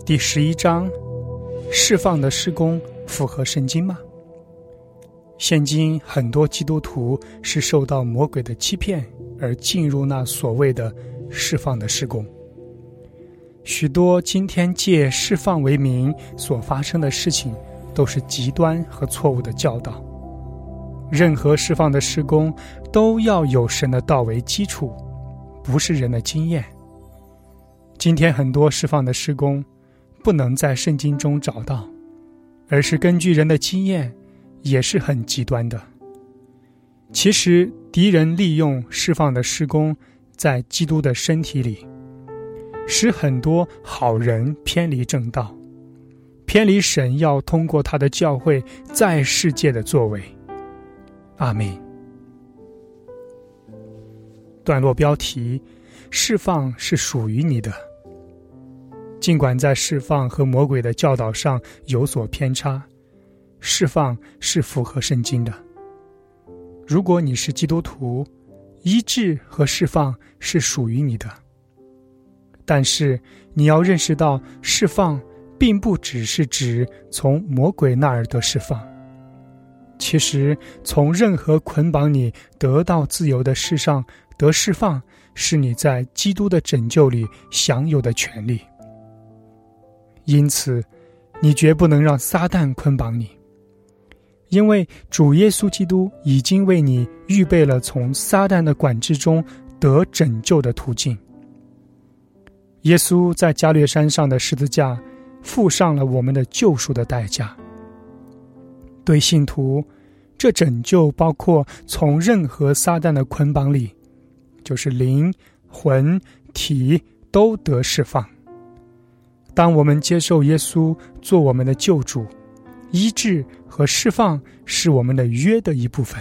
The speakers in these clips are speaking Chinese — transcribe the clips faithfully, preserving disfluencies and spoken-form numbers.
第十一章，释放的事工符合圣经吗？现今很多基督徒是受到魔鬼的欺骗而进入那所谓的释放的事工。许多今天借释放为名所发生的事情，都是极端和错误的教导。任何释放的事工都要有神的道为基础，不是人的经验。今天很多释放的事工不能在圣经中找到，而是根据人的经验，也是很极端的。其实敌人利用释放的事工在基督的身体里，使很多好人偏离正道，偏离神要通过他的教会在世界的作为。阿们。段落标题：释放是属于你的。尽管在释放和魔鬼的教导上有所偏差，释放是符合圣经的。如果你是基督徒，医治和释放是属于你的。但是你要认识到，释放并不只是指从魔鬼那儿得释放，其实从任何捆绑你得到自由的事上得释放，是你在基督的拯救里享有的权利。因此你绝不能让撒旦捆绑你，因为主耶稣基督已经为你预备了从撒旦的管制中得拯救的途径。耶稣在加略山上的十字架付上了我们的救赎的代价。对信徒，这拯救包括从任何撒旦的捆绑里，就是灵、魂、体都得释放。当我们接受耶稣做我们的救主，医治和释放是我们的约的一部分。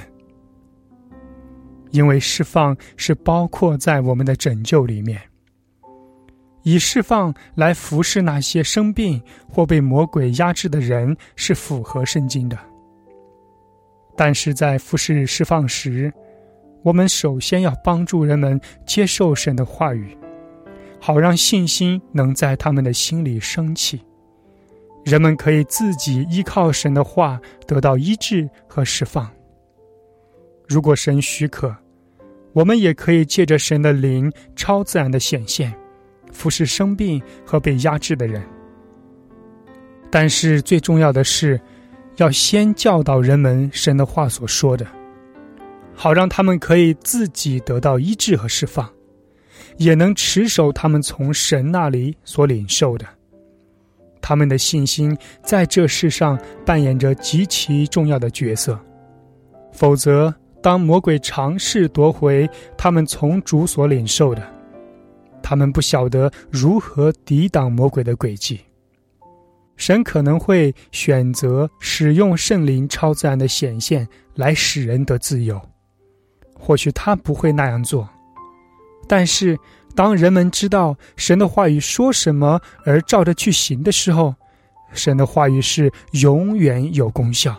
因为释放是包括在我们的拯救里面。以释放来服侍那些生病或被魔鬼压制的人是符合圣经的。但是在服侍释放时，我们首先要帮助人们接受神的话语，好让信心能在他们的心里升起。人们可以自己依靠神的话得到医治和释放。如果神许可，我们也可以借着神的灵超自然的显现，服侍生病和被压制的人。但是最重要的是，要先教导人们神的话所说的，好让他们可以自己得到医治和释放，也能持守他们从神那里所领受的。他们的信心在这世上扮演着极其重要的角色，否则当魔鬼尝试夺回他们从主所领受的，他们不晓得如何抵挡魔鬼的诡计。神可能会选择使用圣灵超自然的显现来使人得自由，或许他不会那样做。但是当人们知道神的话语说什么而照着去行的时候，神的话语是永远有功效。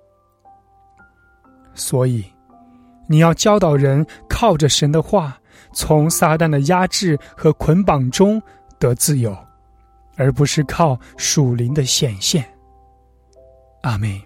所以你要教导人靠着神的话，从撒旦的压制和捆绑中得自由，而不是靠属灵的显现。阿们。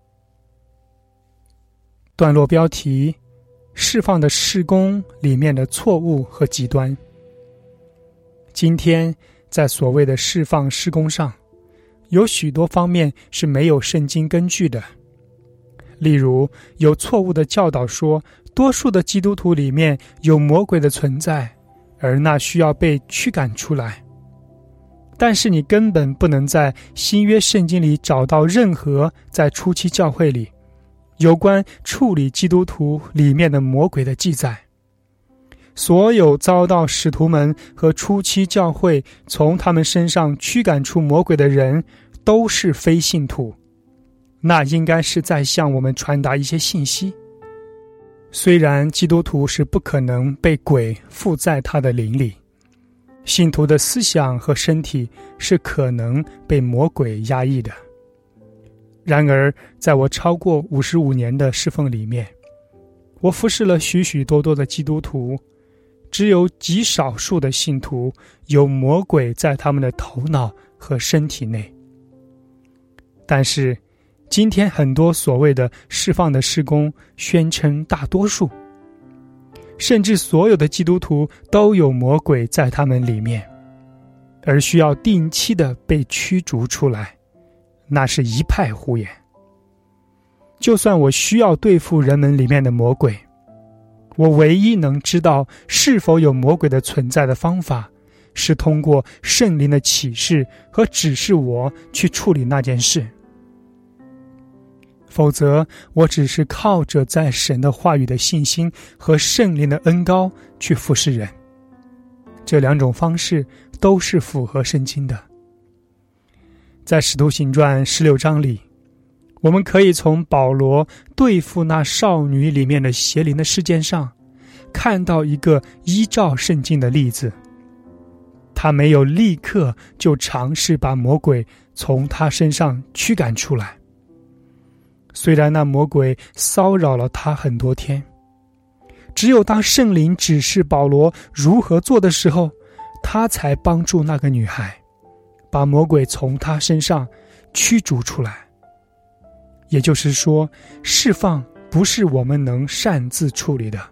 段落标题：释放的事工里面的错误和极端。今天在所谓的释放事工上，有许多方面是没有圣经根据的。例如，有错误的教导说，多数的基督徒里面有魔鬼的存在，而那需要被驱赶出来。但是你根本不能在新约圣经里找到任何在初期教会里有关处理基督徒里面的魔鬼的记载。所有遭到使徒们和初期教会从他们身上驱赶出魔鬼的人都是非信徒，那应该是在向我们传达一些信息。虽然基督徒是不可能被鬼附在他的灵里，信徒的思想和身体是可能被魔鬼压抑的。然而在我超过五十五年的侍奉里面，我服侍了许许多多的基督徒， 只有极少数的信徒有魔鬼在他们的头脑和身体内。但是今天很多所谓的释放的事工宣称大多数，甚至所有的基督徒都有魔鬼在他们里面，而需要定期的被驱逐出来，那是一派胡言。就算我需要对付人们里面的魔鬼，我唯一能知道是否有魔鬼的存在的方法，是通过圣灵的启示和指示我去处理那件事。否则我只是靠着在神的话语的信心和圣灵的恩膏去服侍人，这两种方式都是符合圣经的。在使徒行传十六章里，我们可以从保罗对付那少女里面的邪灵的事件上看到一个依照圣经的例子。他没有立刻就尝试把魔鬼从他身上驱赶出来，虽然那魔鬼骚扰了他很多天，只有当圣灵指示保罗如何做的时候，他才帮助那个女孩把魔鬼从他身上驱逐出来。也就是说，释放不是我们能擅自处理的。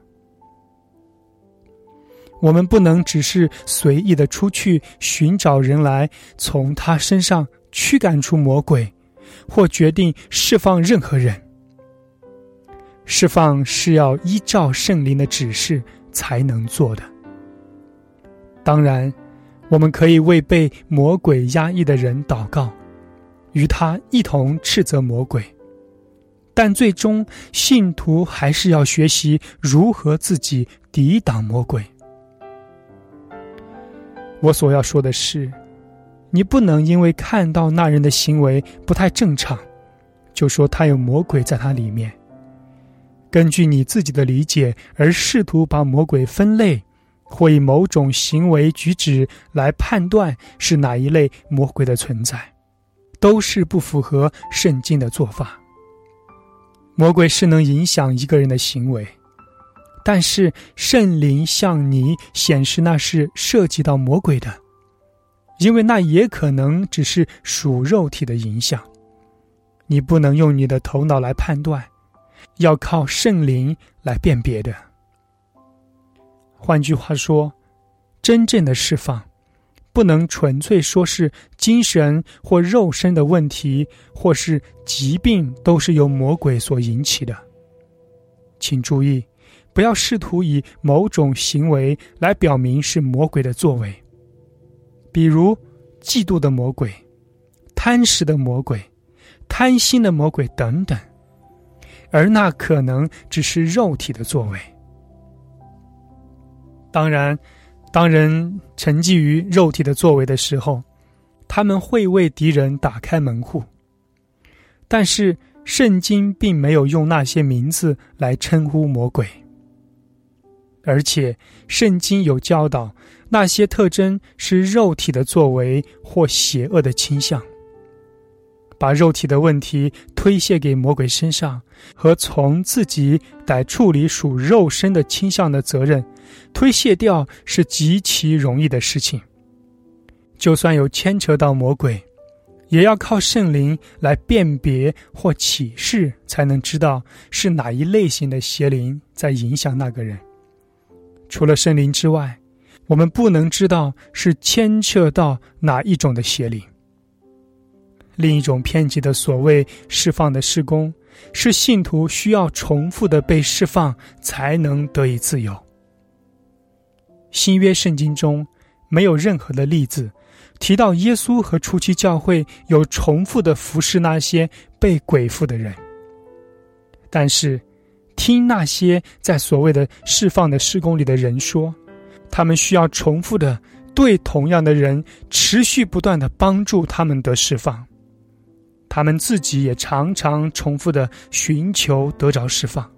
我们不能只是随意的出去寻找人来从他身上驱赶出魔鬼，或决定释放任何人。释放是要依照圣灵的指示才能做的。当然，我们可以为被魔鬼压抑的人祷告，与他一同斥责魔鬼，但最终信徒还是要学习如何自己抵挡魔鬼。我所要说的是，你不能因为看到那人的行为不太正常，就说他有魔鬼在他里面，根据你自己的理解而试图把魔鬼分类，或以某种行为举止来判断是哪一类魔鬼的存在，都是不符合圣经的做法。魔鬼是能影响一个人的行为，但是圣灵向你显示那是涉及到魔鬼的，因为那也可能只是属肉体的影响。你不能用你的头脑来判断，要靠圣灵来辨别的。换句话说，真正的释放不能纯粹说是精神或肉身的问题，或是疾病都是由魔鬼所引起的。请注意，不要试图以某种行为来表明是魔鬼的作为，比如嫉妒的魔鬼、贪食的魔鬼、贪心的魔鬼等等，而那可能只是肉体的作为。当然，当人沉寂于肉体的作为的时候，他们会为敌人打开门户，但是圣经并没有用那些名字来称呼魔鬼，而且圣经有教导那些特征是肉体的作为或邪恶的倾向。把肉体的问题推卸给魔鬼身上，和从自己得处理属肉身的倾向的责任推卸掉，是极其容易的事情。就算有牵扯到魔鬼，也要靠圣灵来辨别或启示，才能知道是哪一类型的邪灵在影响那个人。除了圣灵之外，我们不能知道是牵扯到哪一种的邪灵。另一种偏激的所谓释放的事工，是信徒需要重复的被释放才能得以自由。新约圣经中没有任何的例子提到耶稣和初期教会有重复的服侍那些被鬼附的人，但是听那些在所谓的释放的事工里的人说，他们需要重复的对同样的人持续不断的帮助他们得释放，他们自己也常常重复的寻求得着释放。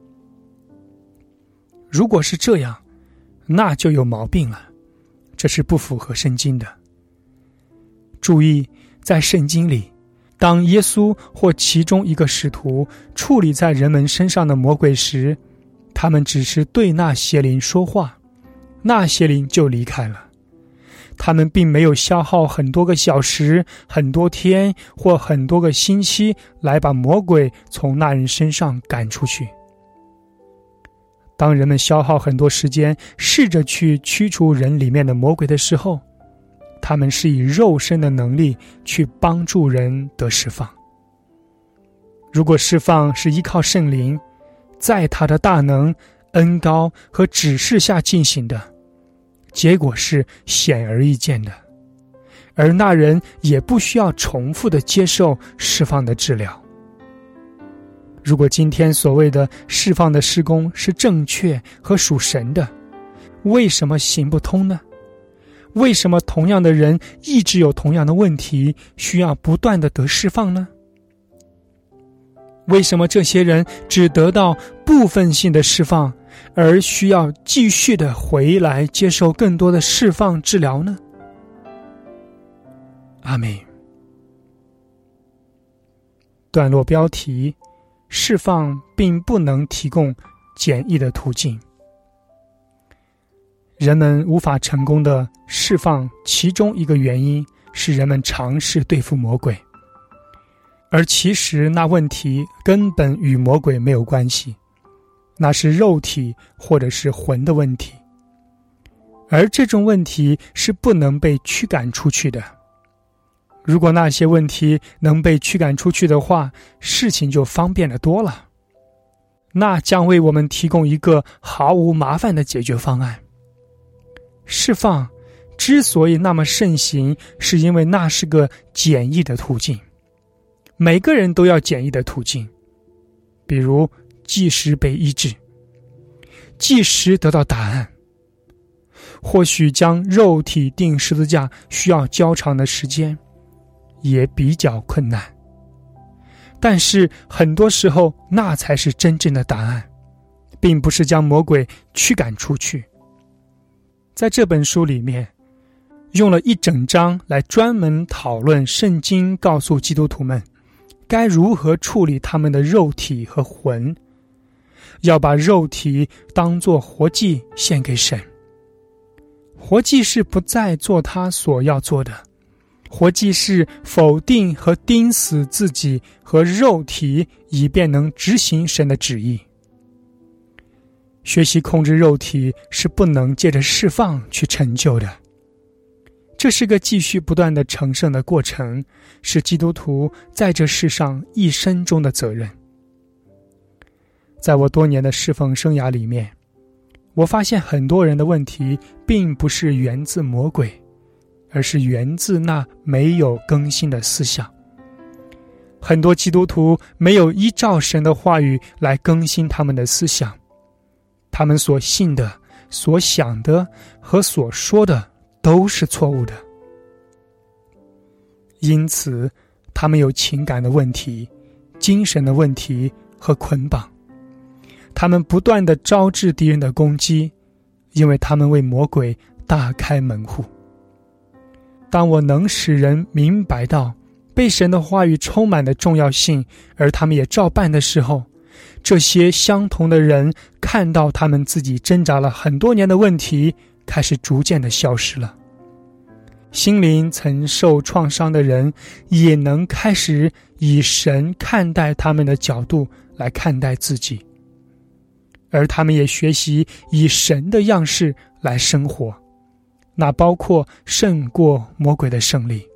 如果是这样，那就有毛病了，这是不符合圣经的。注意，在圣经里，当耶稣或其中一个使徒处理在人们身上的魔鬼时，他们只是对那邪灵说话， 那些灵就离开了。他们并没有消耗很多个小时、很多天或很多个星期来把魔鬼从那人身上赶出去。当人们消耗很多时间试着去驱除人里面的魔鬼的时候，他们是以肉身的能力去帮助人得释放。如果释放是依靠圣灵，在他的大能、恩膏和指示下进行的，结果是显而易见的，而那人也不需要重复的接受释放的治疗。如果今天所谓的释放的事工是正确和属神的，为什么行不通呢？为什么同样的人一直有同样的问题，需要不断的得释放呢？为什么这些人只得到部分性的释放，而需要继续的回来接受更多的释放治疗呢？阿们。段落标题：释放并不能提供简易的途径。人们无法成功的释放，其中一个原因是人们尝试对付魔鬼，而其实那问题根本与魔鬼没有关系，那是肉体或者是魂的问题，而这种问题是不能被驱赶出去的。如果那些问题能被驱赶出去的话，事情就方便得多了，那将为我们提供一个毫无麻烦的解决方案。释放之所以那么盛行，是因为那是个简易的途径。每个人都要简易的途径，比如即时被医治，即时得到答案。或许将肉体钉十字架需要较长的时间，也比较困难，但是很多时候那才是真正的答案，并不是将魔鬼驱赶出去。在这本书里面，用了一整章来专门讨论圣经告诉基督徒们该如何处理他们的肉体和魂，要把肉体当作活祭献给神。活祭是不再做他所要做的，活祭是否定和钉死自己和肉体，以便能执行神的旨意。学习控制肉体是不能借着释放去成就的，这是个继续不断的成圣的过程，是基督徒在这世上一生中的责任。在我多年的侍奉生涯里面，我发现很多人的问题并不是源自魔鬼，而是源自那没有更新的思想。很多基督徒没有依照神的话语来更新他们的思想，他们所信的、所想的和所说的都是错误的。因此，他们有情感的问题、精神的问题和捆绑。他们不断地招致敌人的攻击，因为他们为魔鬼大开门户。当我能使人明白到被神的话语充满的重要性，而他们也照办的时候，这些相同的人看到他们自己挣扎了很多年的问题开始逐渐的消失了。心灵曾受创伤的人也能开始以神看待他们的角度来看待自己，而他们也学习以神的样式来生活，那包括胜过魔鬼的胜利。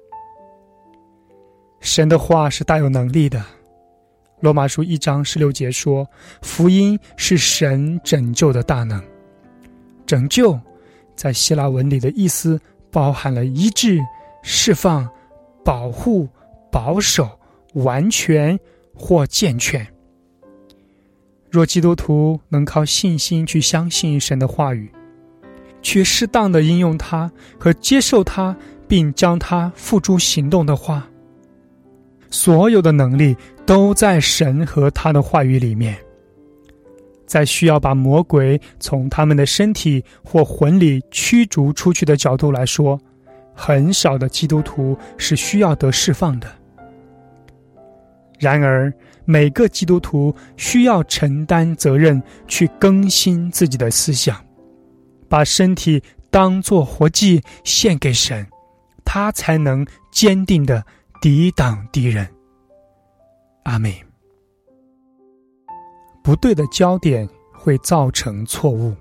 神的话是大有能力的，罗马书一章十六节说，福音是神拯救的大能。拯救在希腊文里的意思包含了医治、释放、保护、保守、完全或健全。若基督徒能靠信心去相信神的话语，去适当的应用它和接受它，并将它付诸行动的话，所有的能力都在神和他的话语里面。在需要把魔鬼从他们的身体或魂里驱逐出去的角度来说，很少的基督徒是需要得释放的。然而，每个基督徒需要承担责任去更新自己的思想， 把身体当作活祭献给神，他才能坚定地抵挡敌人。阿们。不对的焦点会造成错误。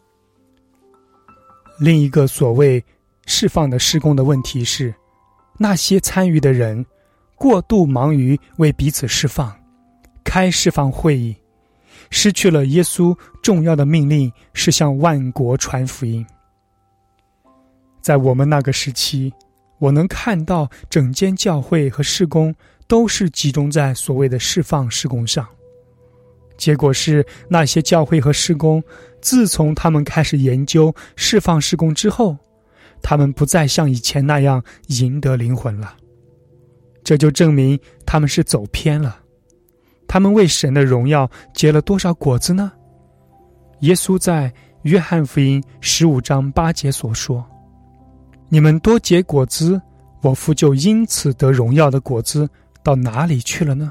另一个所谓释放的事工的问题是，那些参与的人过度忙于为彼此释放，开释放会议，失去了耶稣重要的命令，是向万国传福音。在我们那个时期，我能看到整间教会和事工都是集中在所谓的释放事工上。结果是，那些教会和事工自从他们开始研究释放事工之后，他们不再像以前那样赢得灵魂了。这就证明他们是走偏了。他们为神的荣耀结了多少果子呢？耶稣在约翰福音十五章八节所说，你们多结果子，我父就因此得荣耀的果子到哪里去了呢？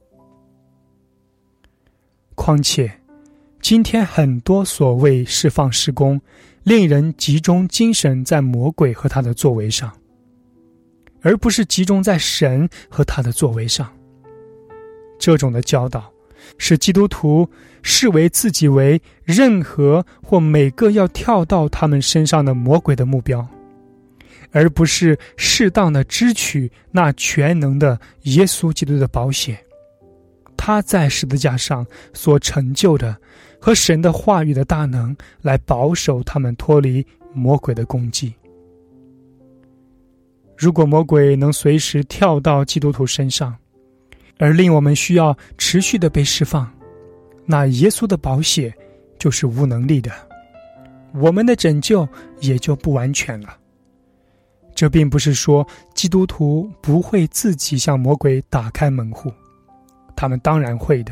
况且今天很多所谓释放事工，令人集中精神在魔鬼和他的作为上，而不是集中在神和他的作为上。这种的教导使基督徒视为自己为任何或每个要跳到他们身上的魔鬼的目标，而不是适当的支取那全能的耶稣基督的宝血，他在十字架上所成就的和神的话语的大能，来保守他们脱离魔鬼的攻击。如果魔鬼能随时跳到基督徒身上，而令我们需要持续的被释放，那耶稣的宝血就是无能力的，我们的拯救也就不完全了。这并不是说基督徒不会自己向魔鬼打开门户，他们当然会的。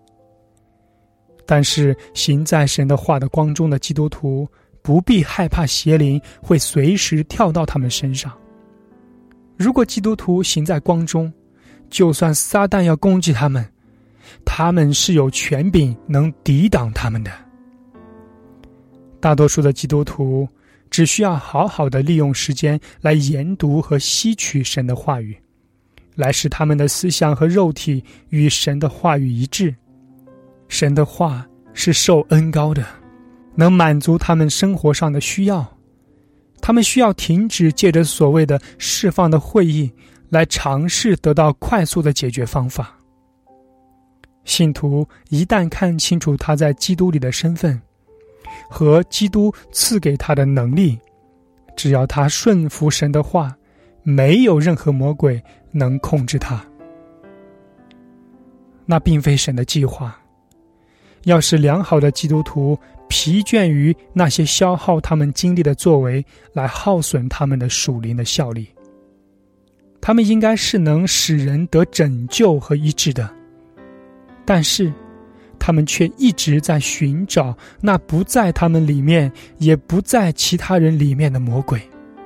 但是行在神的话的光中的基督徒，不必害怕邪灵会随时跳到他们身上。如果基督徒行在光中，就算撒旦要攻击他们，他们是有权柄能抵挡他们的。大多数的基督徒只需要好好的利用时间来研读和吸取神的话语，来使他们的思想和肉体与神的话语一致。神的话是受恩膏的，能满足他们生活上的需要。他们需要停止借着所谓的释放的会议来尝试得到快速的解决方法。信徒一旦看清楚他在基督里的身份和基督赐给他的能力，只要他顺服神的话，没有任何魔鬼能控制他。那并非神的计划，要使良好的基督徒疲倦于那些消耗他们精力的作为，来耗损他们的属灵的效力。他们应该是能使人得拯救和医治的，但是他们却一直在寻找那不在他们里面也不在其他人里面的魔鬼。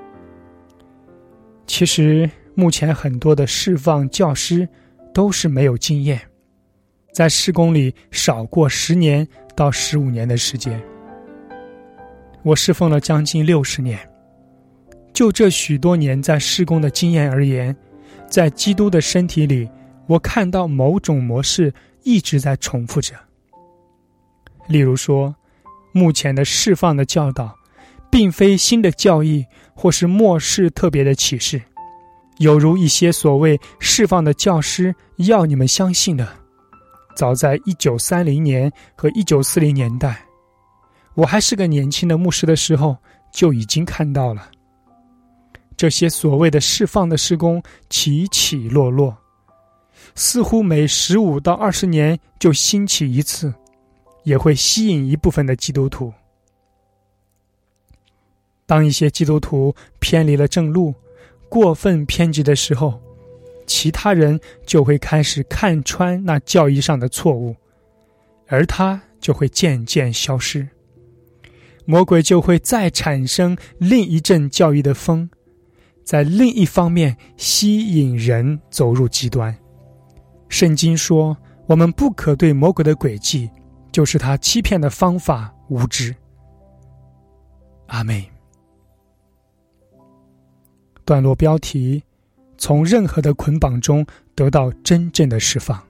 其实目前很多的释放教师都是没有经验，在事工里少过十年到十五年的时间。我侍奉了将近六十年，就这许多年在事工的经验而言，在基督的身体里，我看到某种模式一直在重复着。例如说，目前的释放的教导并非新的教义或是末世特别的启示，有如一些所谓释放的教师要你们相信的，早在一九三零年和一九四零年代，我还是个年轻的牧师的时候就已经看到了。这些所谓的释放的事工起起落落，似乎每十五到二十年就兴起一次，也会吸引一部分的基督徒。当一些基督徒偏离了正路，过分偏激的时候，其他人就会开始看穿那教义上的错误，而他就会渐渐消失。魔鬼就会再产生另一阵教义的风，在另一方面吸引人走入极端。圣经说，我们不可对魔鬼的诡计，就是他欺骗的方法无知。 阿们。段落标题：从任何的捆绑中得到真正的释放。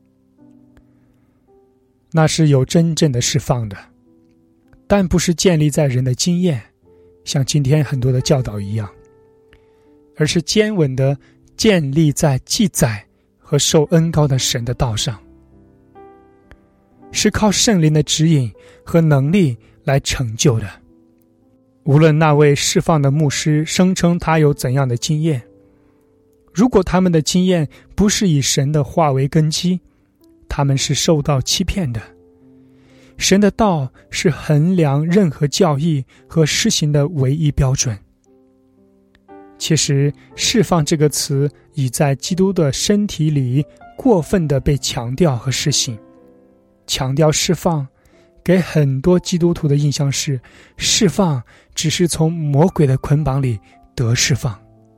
那是有真正的释放的，但不是建立在人的经验，像今天很多的教导一样，而是坚稳的建立在记载和受恩膏的神的道上，是靠圣灵的指引和能力来成就的。无论那位释放的牧师声称他有怎样的经验，如果他们的经验不是以神的话为根基，他们是受到欺骗的。神的道是衡量任何教义和施行的唯一标准。其实释放这个词已在基督的身体里过分地被强调和施行。强调释放给很多基督徒的印象是，释放只是从魔鬼的捆绑里得释放。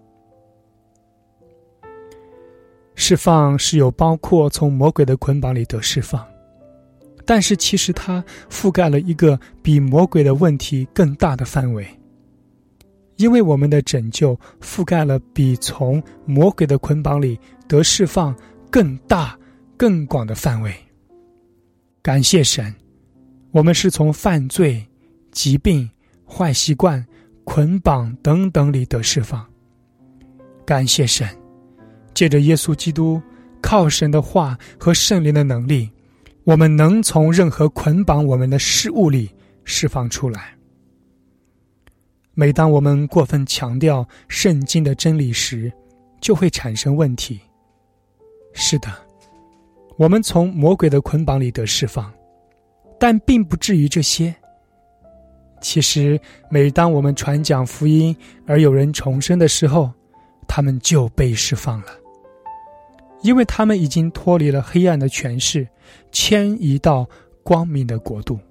释放是有包括从魔鬼的捆绑里得释放，但是其实它覆盖了一个比魔鬼的问题更大的范围，因为我们的拯救覆盖了比从魔鬼的捆绑里得释放更大更广的范围。感谢神，我们是从犯罪、疾病、坏习惯、捆绑等等里得释放。感谢神，借着耶稣基督，靠神的话和圣灵的能力，我们能从任何捆绑我们的事物里释放出来。每当我们过分强调圣经的真理时，就会产生问题。是的，我们从魔鬼的捆绑里得释放，但并不至于这些。其实每当我们传讲福音而有人重生的时候，他们就被释放了，因为他们已经脱离了黑暗的权势，迁移到光明的国度。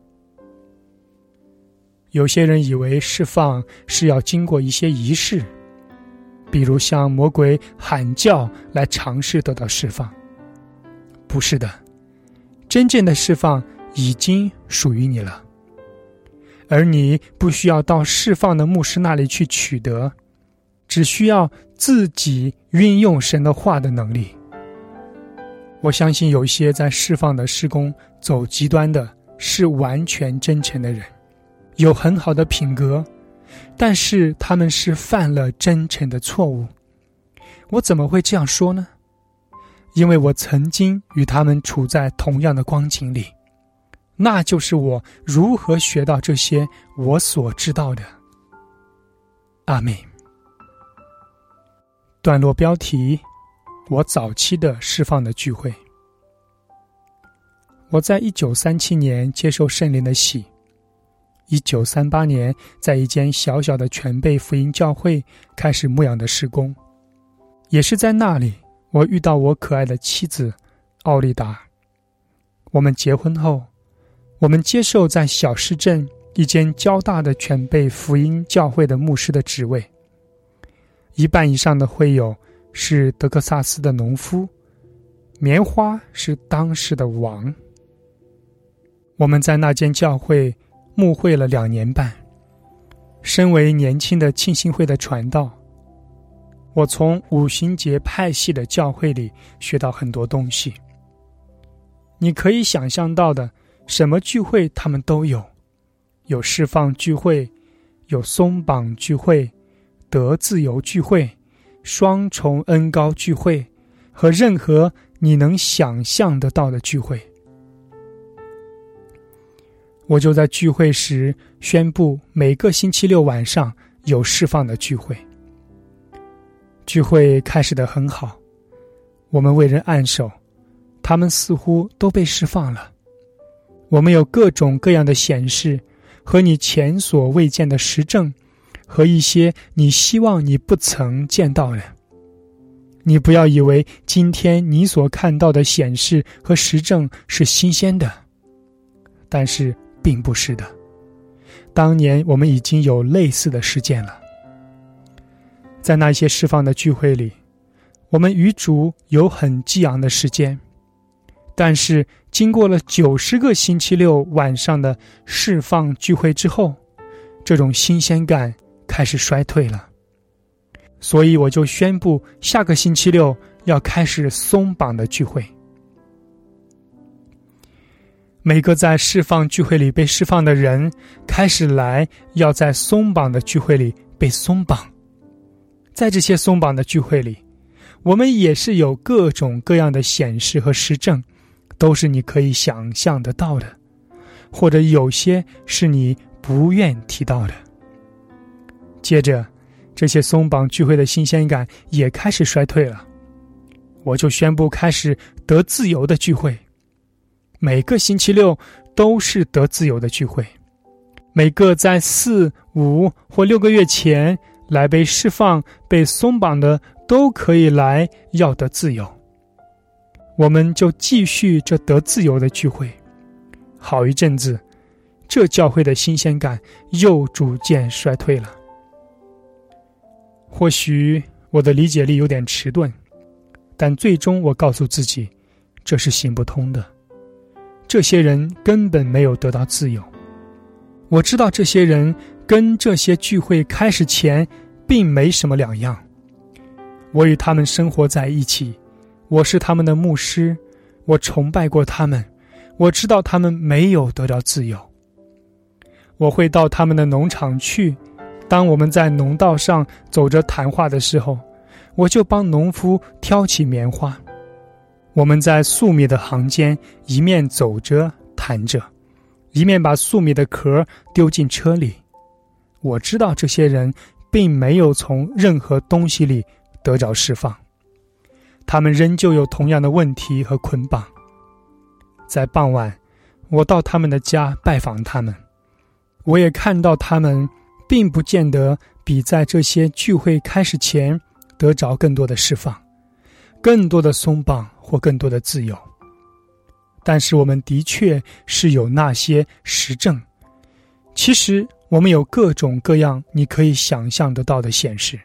有些人以为释放是要经过一些仪式，比如向魔鬼喊叫来尝试得到释放。不是的，真正的释放已经属于你了，而你不需要到释放的牧师那里去取得，只需要自己运用神的话的能力。我相信有一些在释放的事工走极端的是完全真诚的人，有很好的品格，但是他们是犯了真诚的错误。我怎么会这样说呢？因为我曾经与他们处在同样的光景里，那就是我如何学到这些我所知道的。阿们。段落标题：我早期的释放的聚会。我在一九三七年接受圣灵的洗，一九三八年在一间小小的全备福音教会开始牧养的事工，也是在那里我遇到我可爱的妻子奥利达。我们结婚后，我们接受在小市镇一间较大的全备福音教会的牧师的职位，一半以上的会友是德克萨斯的农夫，棉花是当时的王。我们在那间教会牧会了两年半。身为年轻的浸信会的传道，我从五旬节派系的教会里学到很多东西。你可以想象到的，什么聚会他们都有，有释放聚会，有松绑聚会，得自由聚会，双重恩膏聚会，和任何你能想象得到的聚会。我就在聚会时宣布每个星期六晚上有释放的聚会。聚会开始得很好，我们为人按手，他们似乎都被释放了。我们有各种各样的显示和你前所未见的实证，和一些你希望你不曾见到的。你不要以为今天你所看到的显示和实证是新鲜的，但是并不是的。当年我们已经有类似的事件了。在那些释放的聚会里，我们与主有很激昂的时间，但是经过了九十个星期六晚上的释放聚会之后， 这种新鲜感开始衰退了。所以我就宣布下个星期六要开始松绑的聚会。每个在释放聚会里被释放的人开始来，要在松绑的聚会里被松绑。在这些松绑的聚会里，我们也是有各种各样的显示和实证，都是你可以想象得到的，或者有些是你不愿提到的。接着这些松绑聚会的新鲜感也开始衰退了，我就宣布开始得自由的聚会。每个星期六都是得自由的聚会，每个在四、五或六个月前来被释放、被松绑的都可以来要得自由。我们就继续这得自由的聚会。好一阵子，这教会的新鲜感又逐渐衰退了。或许我的理解力有点迟钝，但最终我告诉自己，这是行不通的。这些人根本没有得到自由。我知道这些人跟这些聚会开始前并没什么两样。我与他们生活在一起，我是他们的牧师，我崇拜过他们，我知道他们没有得到自由。我会到他们的农场去，当我们在农道上走着谈话的时候，我就帮农夫挑起棉花。我们在粟米的行间一面走着谈着，一面把粟米的壳丢进车里。我知道这些人并没有从任何东西里得着释放，他们仍旧有同样的问题和捆绑。在傍晚，我到他们的家拜访他们，我也看到他们并不见得比在这些聚会开始前得着更多的释放，更多的松绑或更多的自由。但是我们的确是有那些实证。其实我们有各种各样你可以想象得到的显示。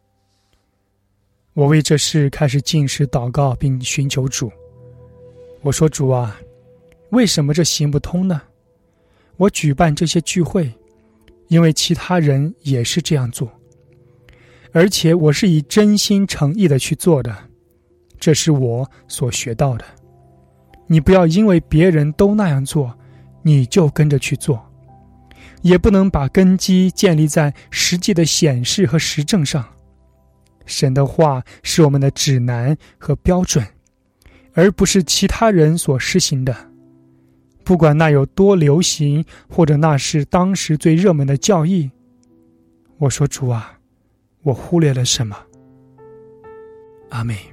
我为这事开始禁食祷告并寻求主。我说，主啊，为什么这行不通呢？我举办这些聚会，因为其他人也是这样做，而且我是以真心诚意的去做的，这是我所学到的。你不要因为别人都那样做，你就跟着去做，也不能把根基建立在实际的显示和实证上。神的话是我们的指南和标准，而不是其他人所施行的。不管那有多流行，或者那是当时最热门的教义。我说，主啊，我忽略了什么？阿们。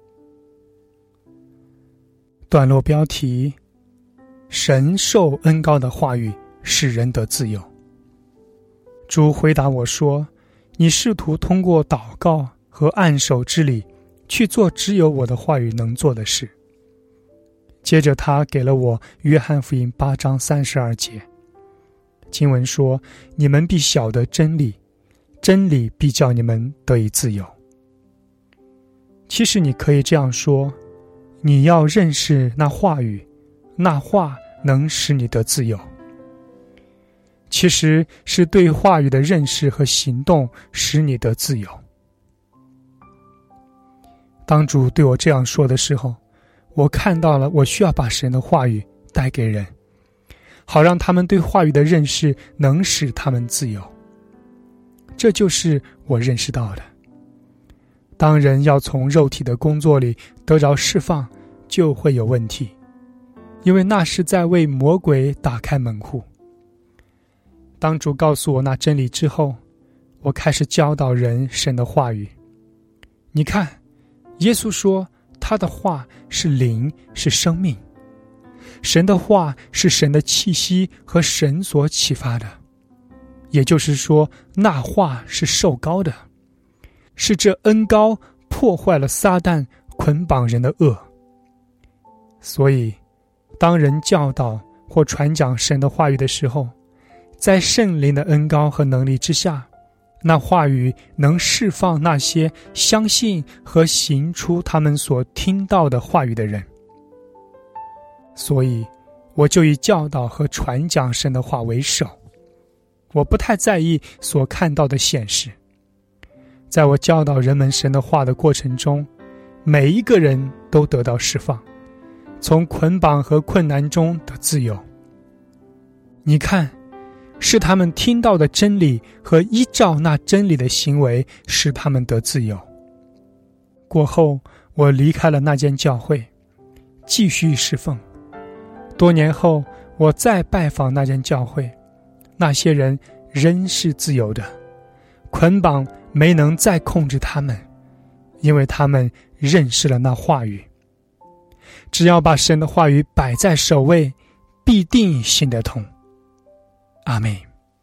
段落标题：神受恩膏的话语使人得自由。主回答我说，你试图通过祷告和按手之礼去做只有我的话语能做的事。接着他给了我约翰福音八章三十二节，经文说，你们必晓得真理，真理必叫你们得以自由。其实你可以这样说，你要认识那话语，那话能使你得自由。其实是对话语的认识和行动使你得自由。当主对我这样说的时候，我看到了我需要把神的话语带给人，好让他们对话语的认识能使他们自由。这就是我认识到的。当人要从肉体的工作里得着释放，就会有问题，因为那是在为魔鬼打开门户。当主告诉我那真理之后，我开始教导人神的话语。你看，耶稣说他的话是灵，是生命。神的话是神的气息和神所启发的，也就是说，那话是受膏的，是这恩膏破坏了撒旦捆绑人的恶。所以当人教导或传讲神的话语的时候，在圣灵的恩膏和能力之下，那话语能释放那些相信和行出他们所听到的话语的人。所以我就以教导和传讲神的话为首。 我不太在意所看到的现实。在我教导人们神的话的过程中，每一个人都得到释放，从捆绑和困难中的自由。你看，是他们听到的真理和依照那真理的行为使他们得自由。过后，我离开了那间教会，继续侍奉。多年后，我再拜访那间教会，那些人仍是自由的，捆绑没能再控制他们，因为他们认识了那话语。只要把神的话语摆在首位，必定行得通。阿们。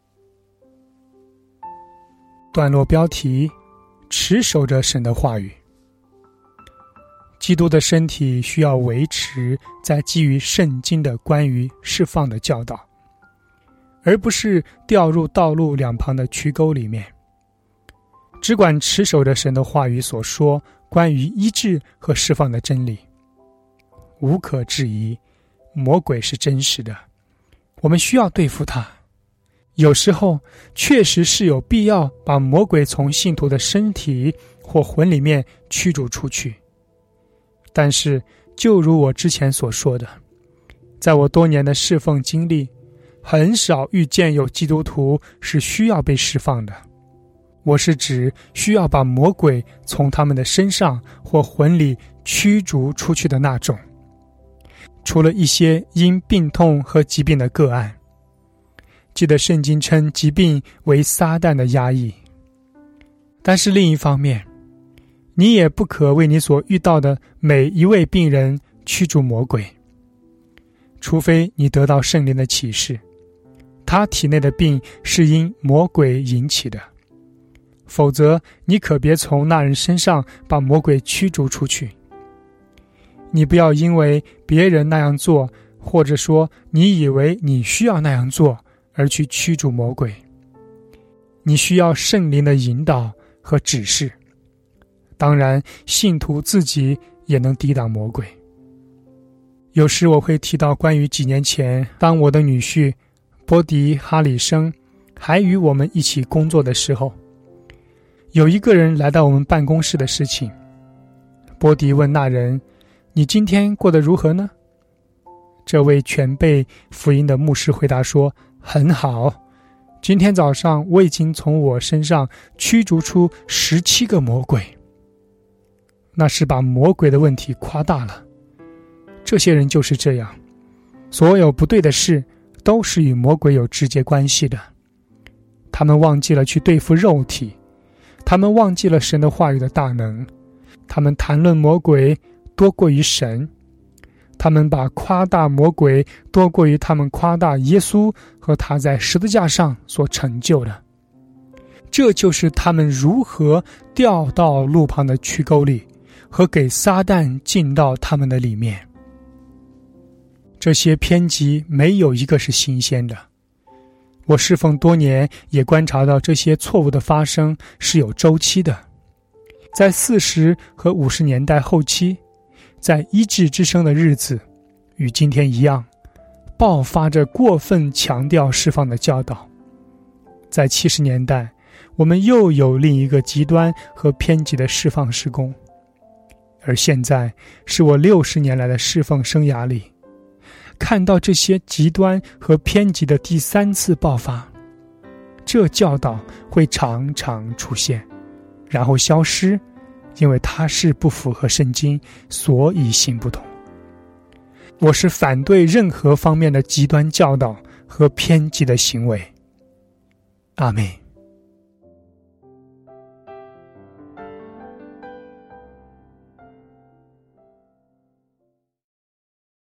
段落标题：持守着神的话语。基督的身体需要维持在基于圣经的关于释放的教导，而不是掉入道路两旁的渠沟里面。只管持守着神的话语所说关于医治和释放的真理。无可置疑，魔鬼是真实的，我们需要对付他。有时候确实是有必要把魔鬼从信徒的身体或魂里面驱逐出去。但是就如我之前所说的，在我多年的侍奉经历，很少遇见有基督徒是需要被释放的。我是指需要把魔鬼从他们的身上或魂里驱逐出去的那种。除了一些因病痛和疾病的个案，记得圣经称疾病为撒旦的压抑。但是另一方面，你也不可为你所遇到的每一位病人驱逐魔鬼，除非你得到圣灵的启示，他体内的病是因魔鬼引起的，否则你可别从那人身上把魔鬼驱逐出去。你不要因为别人那样做，或者说你以为你需要那样做，而去驱逐魔鬼。你需要圣灵的引导和指示。当然，信徒自己也能抵挡魔鬼。有时我会提到关于几年前，当我的女婿波迪哈里生还与我们一起工作的时候，有一个人来到我们办公室的事情。波迪问那人：你今天过得如何呢？这位全备福音的牧师回答说：很好，今天早上我已经从我身上驱逐出十七个魔鬼。那是把魔鬼的问题夸大了。这些人就是这样，所有不对的事都是与魔鬼有直接关系的。他们忘记了去对付肉体，他们忘记了神的话语的大能，他们谈论魔鬼多过于神，他们把夸大魔鬼多过于他们夸大耶稣和他在十字架上所成就的。这就是他们如何掉到路旁的渠沟里，和给撒旦进到他们的里面。这些偏激没有一个是新鲜的。我侍奉多年，也观察到这些错误的发生是有周期的。在四十和五十年代后期，在医治之声的日子，与今天一样，爆发着过分强调释放的教导。在七十年代，我们又有另一个极端和偏激的释放事工。而现在是我六十年来的侍奉生涯里，看到这些极端和偏激的第三次爆发。这教导会常常出现，然后消失，因为它是不符合圣经，所以行不通。我是反对任何方面的极端教导和偏激的行为。阿们。